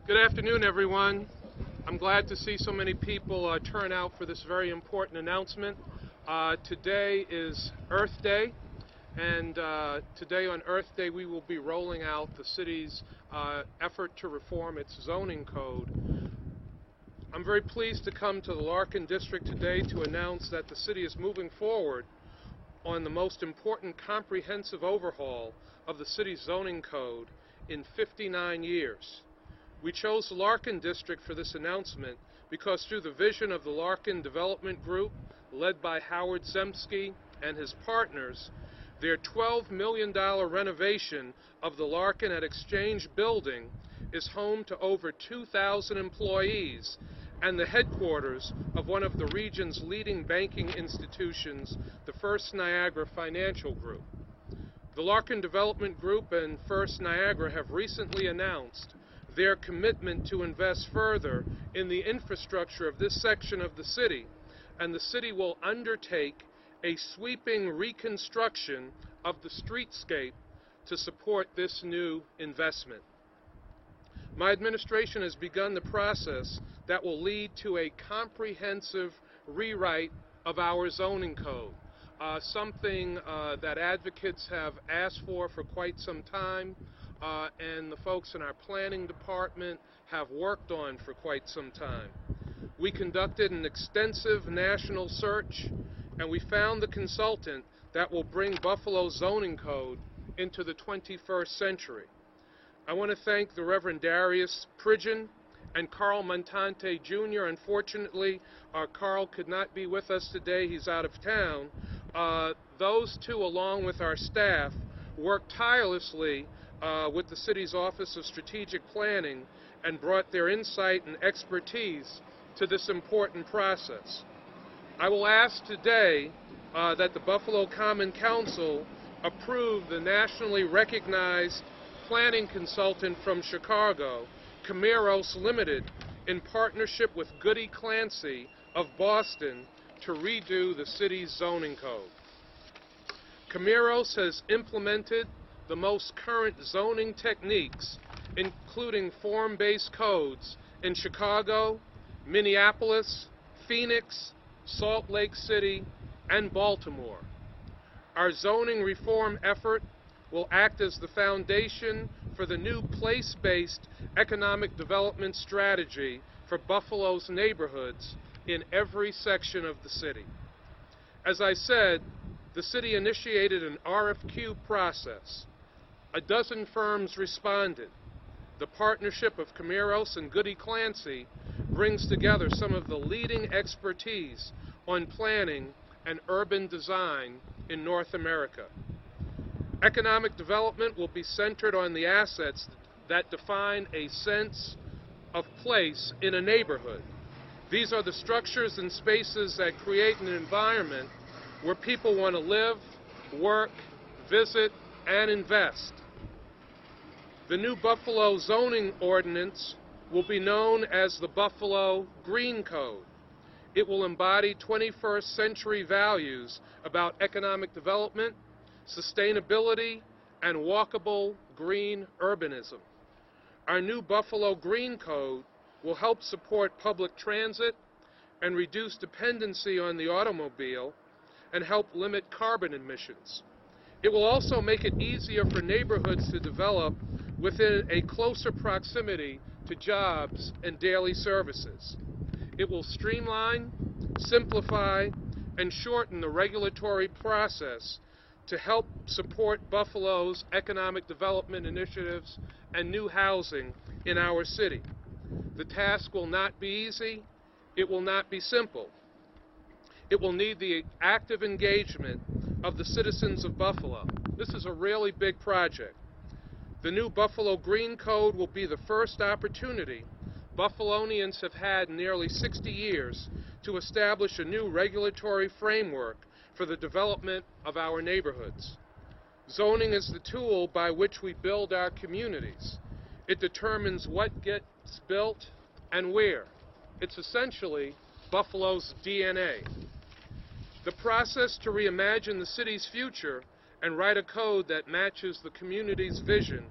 Good afternoon, everyone. I'm glad to see so many people turn out for this very important announcement. Today is Earth Day, and today on Earth Day we will be rolling out the city's effort to reform its zoning code. I'm very pleased to come to the Larkin District today to announce that the city is moving forward on the most important comprehensive overhaul of the city's zoning code in 59 years. We chose the Larkin District for this announcement because through the vision of the Larkin Development Group, led by Howard Zemsky and his partners, their $12 million renovation of the Larkin at Exchange building is home to over 2,000 employees and the headquarters of one of the region's leading banking institutions, the First Niagara Financial Group. The Larkin Development Group and First Niagara have recently announced their commitment to invest further in the infrastructure of this section of the city, and the city will undertake a sweeping reconstruction of the streetscape to support this new investment. My administration has begun the process that will lead to a comprehensive rewrite of our zoning code, something that advocates have asked for quite some time, and the folks in our planning department have worked on for quite some time. We conducted an extensive national search, and we found the consultant that will bring Buffalo's zoning code into the 21st century. I want to thank the Reverend Darius Pridgeon and Carl Montante Jr. Unfortunately, Carl could not be with us today. He's out of town. Those two, along with our staff, worked tirelessly with the city's Office of Strategic Planning and brought their insight and expertise to this important process. I will ask today that the Buffalo Common Council approve the nationally recognized planning consultant from Chicago, Camiros Limited, in partnership with Goody Clancy of Boston to redo the city's zoning code. Camiros has implemented the most current zoning techniques, including form-based codes in Chicago, Minneapolis, Phoenix, Salt Lake City, and Baltimore. Our zoning reform effort will act as the foundation for the new place-based economic development strategy for Buffalo's neighborhoods in every section of the city. As I said, the city initiated an RFQ process. A dozen firms responded. The partnership of Camiros and Goody Clancy brings together some of the leading expertise on planning and urban design in North America. Economic development will be centered on the assets that define a sense of place in a neighborhood. These are the structures and spaces that create an environment where people want to live, work, visit, and invest. The new Buffalo zoning ordinance will be known as the Buffalo Green Code. It will embody 21st century values about economic development, sustainability, and walkable green urbanism. Our new Buffalo Green Code will help support public transit and reduce dependency on the automobile and help limit carbon emissions. It will also make it easier for neighborhoods to develop within a closer proximity to jobs and daily services. It will streamline, simplify, and shorten the regulatory process to help support Buffalo's economic development initiatives and new housing in our city. The task will not be easy. It will not be simple. It will need the active engagement of the citizens of Buffalo. This is a really big project. The new Buffalo Green Code will be the first opportunity Buffalonians have had in nearly 60 years to establish a new regulatory framework for the development of our neighborhoods. Zoning is the tool by which we build our communities. It determines what gets built and where. It's essentially Buffalo's DNA. The process to reimagine the city's future and write a code that matches the community's vision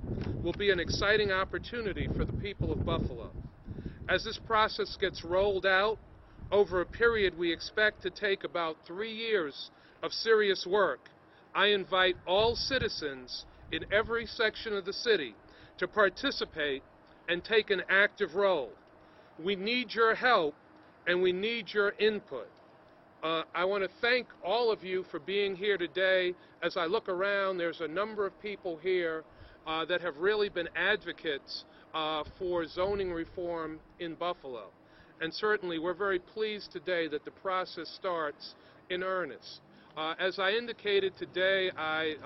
will be an exciting opportunity for the people of Buffalo. As this process gets rolled out over a period we expect to take about 3 years of serious work, I invite all citizens in every section of the city to participate and take an active role. We need your help and we need your input. I want to thank all of you for being here today. As I look around, there's a number of people here that have really been advocates for zoning reform in Buffalo. And certainly we're very pleased today that the process starts in earnest. As I indicated today, I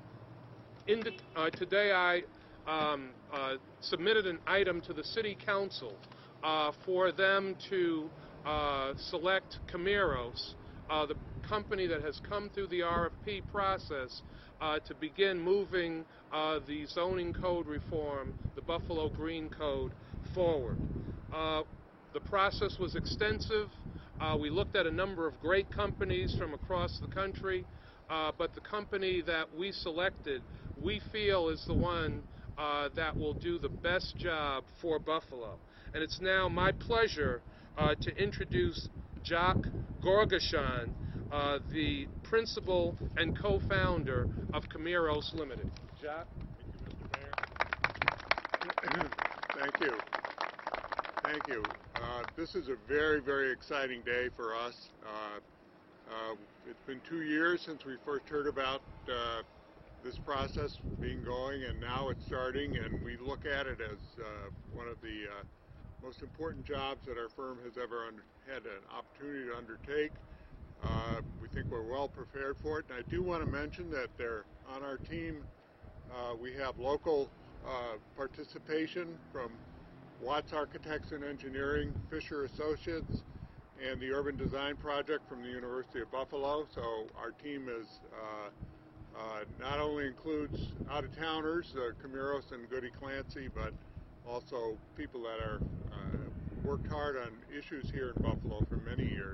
submitted an item to the City Council for them to select Camiros, the company that has come through the RFP process, to begin moving the zoning code reform, the Buffalo Green Code, forward. The process was extensive. We looked at a number of great companies from across the country, but the company that we selected, we feel is the one that will do the best job for Buffalo. And it's now my pleasure to introduce Jacques Gorgashan, the principal and co-founder of Camiros Limited. Jacques? Thank you, Mr. Mayor. Thank you. Thank you. This is a very, very exciting day for us. It's been 2 years since we first heard about this process being going, and now it's starting, and we look at it as one of the most important jobs that our firm has ever had an opportunity to undertake. We think we're well prepared for it, and I do want to mention that on our team we have local participation from Watts Architects and Engineering, Fisher Associates, and the Urban Design Project from the University of Buffalo. So our team is not only includes out-of-towners, Camiros and Goody Clancy, but also people that are worked hard on issues here in Buffalo for many years.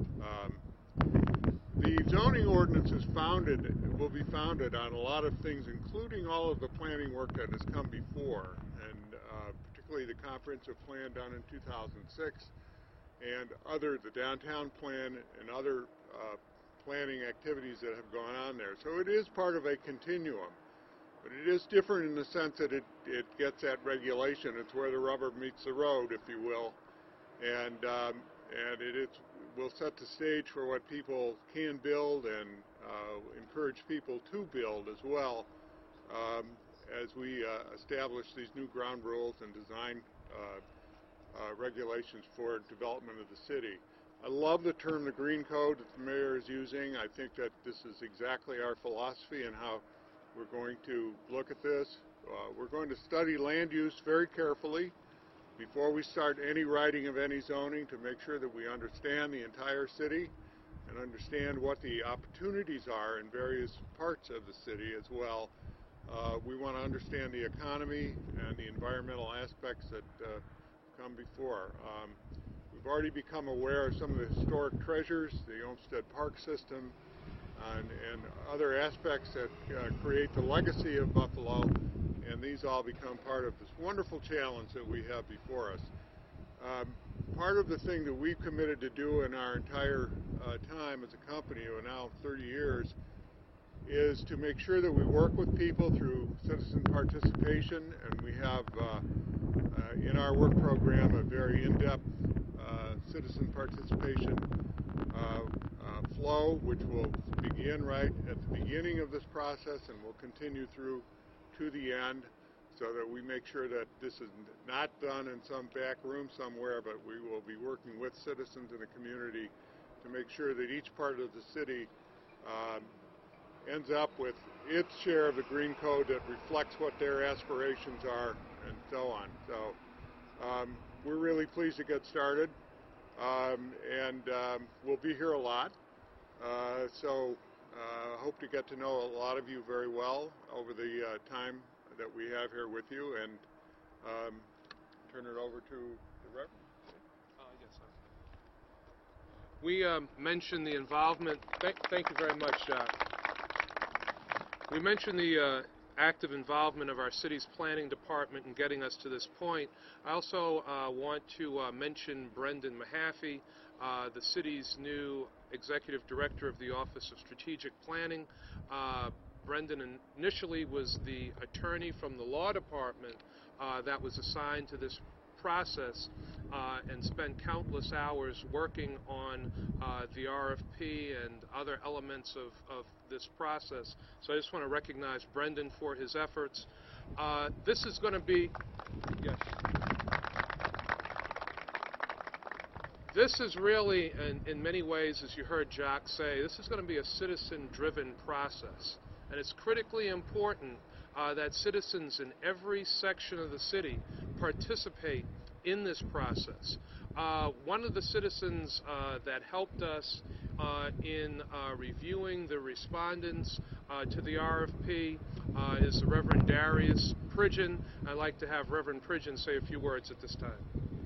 The zoning ordinance will be founded on a lot of things, including all of the planning work that has come before, and particularly the comprehensive plan done in 2006, and the downtown plan and other planning activities that have gone on there. So it is part of a continuum, but it is different in the sense that it gets at regulation. It's where the rubber meets the road, if you will, and it will set the stage for what people can build and encourage people to build as well, as we establish these new ground rules and design regulations for development of the city. I love the term the Green Code that the mayor is using. I think that this is exactly our philosophy and how we're going to look at this. We're going to study land use very carefully before we start any writing of any zoning, to make sure that we understand the entire city and understand what the opportunities are in various parts of the city as well. We want to understand the economy and the environmental aspects that come before. We've already become aware of some of the historic treasures, the Olmsted Park system, and other aspects that create the legacy of Buffalo, and these all become part of this wonderful challenge that we have before us. Part of the thing that we've committed to do in our entire time as a company, now 30 years, is to make sure that we work with people through citizen participation, and we have in our work program a very in-depth citizen participation flow, which will begin right at the beginning of this process and will continue through to the end, so that we make sure that this is not done in some back room somewhere, but we will be working with citizens in the community to make sure that each part of the city ends up with its share of the Green Code that reflects what their aspirations are, and so on. So we're really pleased to get started, and we'll be here a lot. So hope to get to know a lot of you very well over the time that we have here with you, and turn it over to the Reverend. Yes, sir. We mentioned the involvement. Thank you very much, Jacques. We mentioned the active involvement of our city's planning department in getting us to this point. I also want to mention Brendan Mahaffey, the city's new executive director of the Office of Strategic Planning. Brendan initially was the attorney from the law department that was assigned to this process and spent countless hours working on the RFP and other elements of this process. So I just want to recognize Brendan for his efforts. This is going to be, yes. This is really, in many ways, as you heard Jacques say, this is going to be a citizen-driven process. And it's critically important that citizens in every section of the city participate in this process. One of the citizens that helped us in reviewing the respondents to the RFP is the Reverend Darius Pridgeon. I'd like to have Reverend Pridgeon say a few words at this time.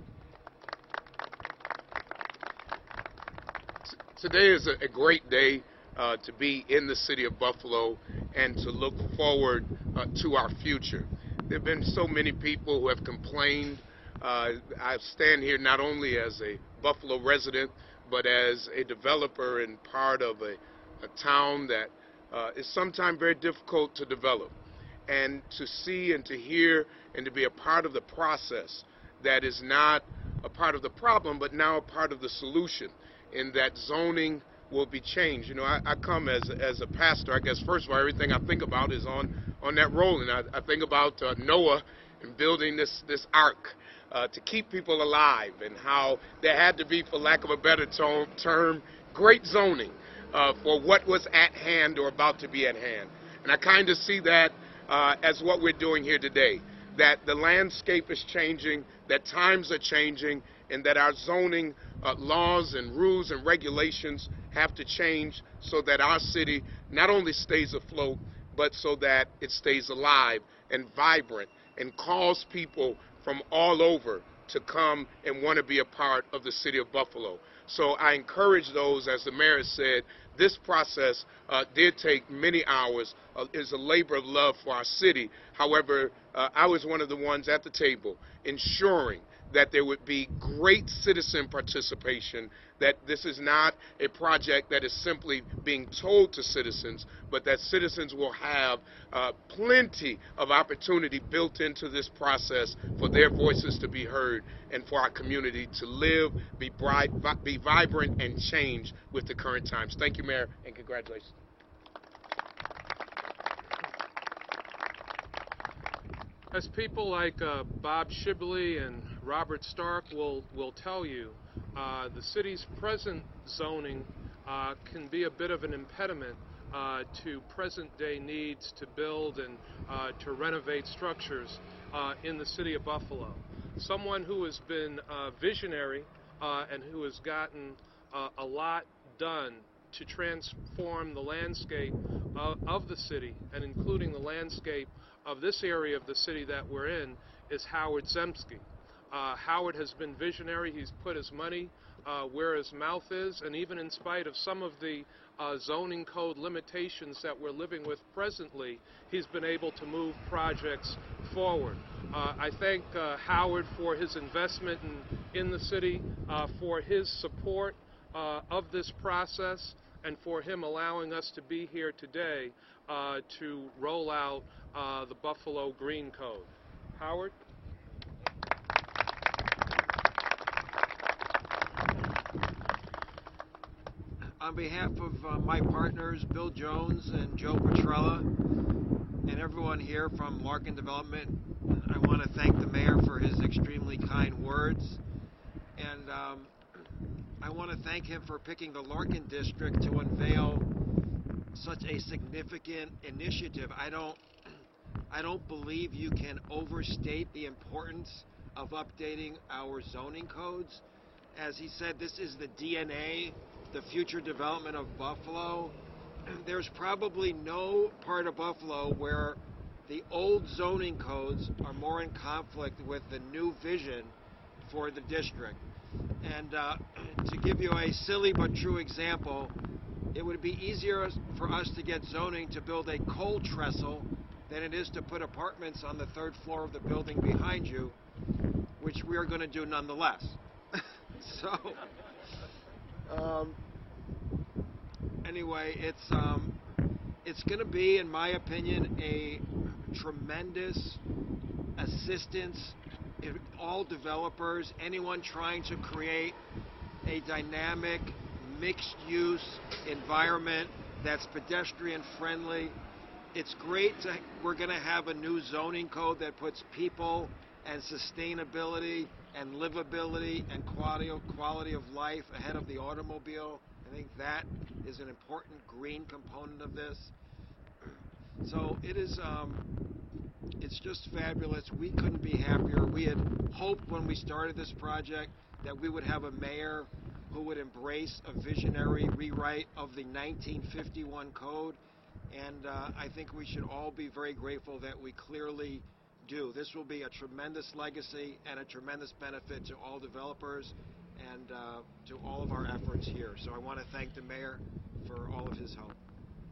Today is a great day to be in the city of Buffalo and to look forward to our future. There have been so many people who have complained. I stand here not only as a Buffalo resident, but as a developer and part of a town that is sometimes very difficult to develop. And to see and to hear and to be a part of the process that is not a part of the problem, but now a part of the solution, in that zoning will be changed. You know, I come as a pastor. I guess first of all, everything I think about is on that roll, and I think about Noah and building this ark to keep people alive, and how there had to be, for lack of a better term, great zoning for what was at hand or about to be at hand. And I kind of see that as what we're doing here today, that the landscape is changing, that times are changing, and that our zoning laws and rules and regulations have to change so that our city not only stays afloat, but so that it stays alive and vibrant and calls people from all over to come and want to be a part of the city of Buffalo. So I encourage those, as the mayor said, this process did take many hours. Is a labor of love for our city. However, I was one of the ones at the table ensuring that there would be great citizen participation, that this is not a project that is simply being told to citizens, but that citizens will have plenty of opportunity built into this process for their voices to be heard and for our community to live, be vibrant, and change with the current times. Thank you, Mayor, and congratulations. As people like Bob Shibley and Robert Stark will tell you, the city's present zoning can be a bit of an impediment to present-day needs to build and to renovate structures in the city of Buffalo. Someone who has been visionary and who has gotten a lot done to transform the landscape of the city, and including the landscape of this area of the city that we're in, is Howard Zemsky. Howard has been visionary. He's put his money where his mouth is, and even in spite of some of the zoning code limitations that we're living with presently, he's been able to move projects forward. I thank Howard for his investment in the city, for his support of this process, and for him allowing us to be here today to roll out the Buffalo Green Code. Howard? On behalf of my partners, Bill Jones and Joe Petrella, and everyone here from Larkin Development, I want to thank the mayor for his extremely kind words. And I want to thank him for picking the Larkin District to unveil such a significant initiative. I don't believe you can overstate the importance of updating our zoning codes. As he said, this is the DNA, the future development of Buffalo. There's probably no part of Buffalo where the old zoning codes are more in conflict with the new vision for the district. And to give you a silly but true example, it would be easier for us to get zoning to build a coal trestle than it is to put apartments on the third floor of the building behind you, which we are going to do nonetheless. So, anyway, it's going to be, in my opinion, a tremendous assistance if all developers, anyone trying to create a dynamic, mixed-use environment that's pedestrian-friendly. It's great we're going to have a new zoning code that puts people and sustainability and livability and quality of life ahead of the automobile. I think that is an important green component of this. So it is, it's just fabulous. We couldn't be happier. We had hoped when we started this project that we would have a mayor who would embrace a visionary rewrite of the 1951 code, and I think we should all be very grateful that we clearly do. This will be a tremendous legacy and a tremendous benefit to all developers and to all of our efforts here. So I want to thank the mayor for all of his help.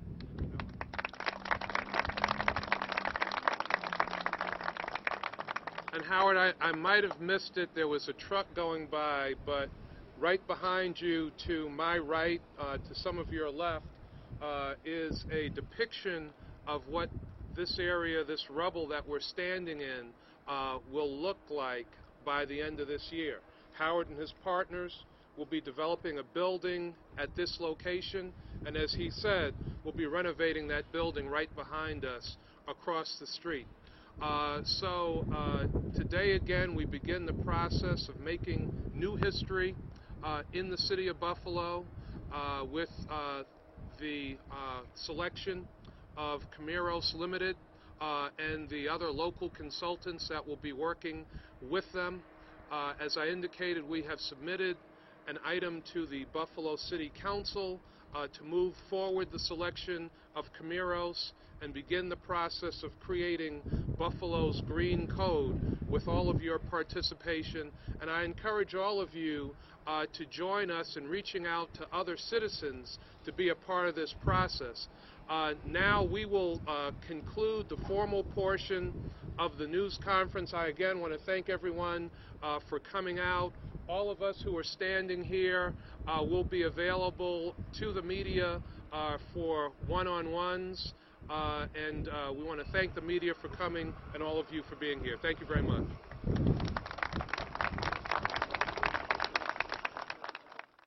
And Howard, I might have missed it. There was a truck going by, but right behind you to my right, to some of your left, is a depiction of what this area, this rubble that we're standing in, will look like by the end of this year. Howard and his partners will be developing a building at this location, and as he said, we'll be renovating that building right behind us across the street. So today again we begin the process of making new history in the city of Buffalo with the selection of Camiros Limited and the other local consultants that will be working with them. As I indicated, we have submitted an item to the Buffalo City Council to move forward the selection of Camiros and begin the process of creating Buffalo's Green Code with all of your participation. And I encourage all of you to join us in reaching out to other citizens to be a part of this process. Now we will conclude the formal portion of the news conference. I again want to thank everyone for coming out. All of us who are standing here will be available to the media for one-on-ones. And we want to thank the media for coming and all of you for being here. Thank you very much.